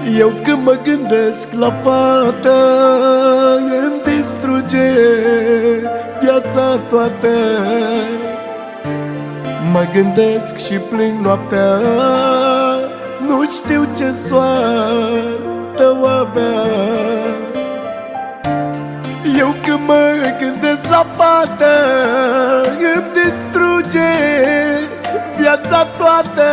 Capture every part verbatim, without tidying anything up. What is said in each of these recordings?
Eu când mă gândesc la fată, îmi distruge viața toată. Mă gândesc și plâng noaptea, nu știu ce soartă o avea. Eu când mă gândesc la fată, îmi distruge viața toată.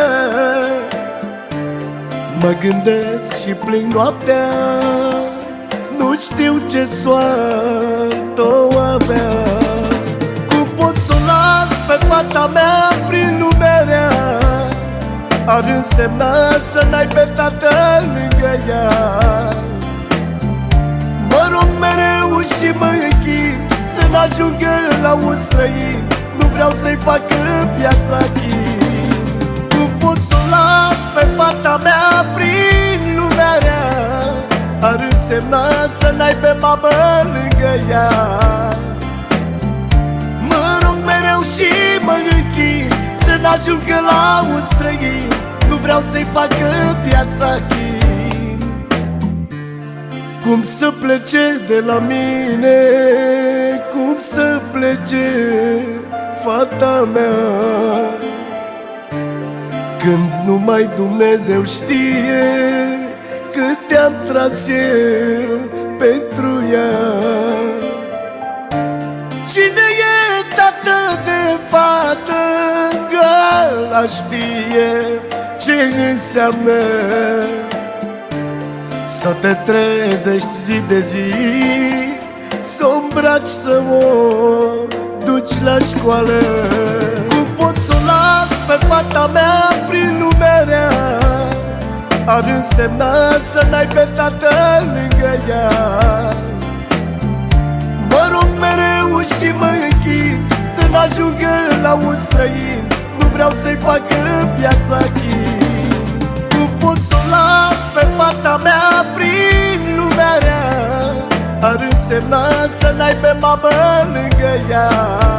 Mă gândesc și plâng noaptea, nu știu ce soartă o avea. Cum pot să o las pe fata mea prin lumea rea? Ar însemna să n-ai pe tată lângă ea. Mă rog mereu și mă închin să n-ajungă la un străin, nu vreau să-i facă viața chin. Cum pot să o las pe fata mea prin lumea rea? Ar însemna să n-ai pe mamă lângă ea. Mă rog mereu și mă închin să n-ajungă la un străin, nu vreau să-i facă viața chin. Cum să plece de la mine, cum să plece fata mea, când numai Dumnezeu știe cât te-am tras eu pentru ea. Cine e tată de fată, ăla știe ce înseamnă să te trezești zi de zi, să o îmbraci, să o duci la școală. Cum pot să o las pe fata mea prin lumea rea? Ar însemna să n-ai pe tată lângă ea. Mă rog mereu și mă închin să n-ajungă la un străin, nu vreau să-i facă viața chin. Cum pot să o las pe fata mea prin lumea rea? Ar însemna să n-ai pe mamă lângă ea.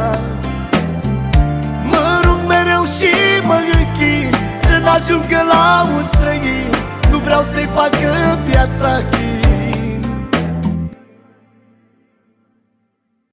Mă rog mereu și mă închin să n-ajungă la un străin, nu vreau să-i facă viața chin.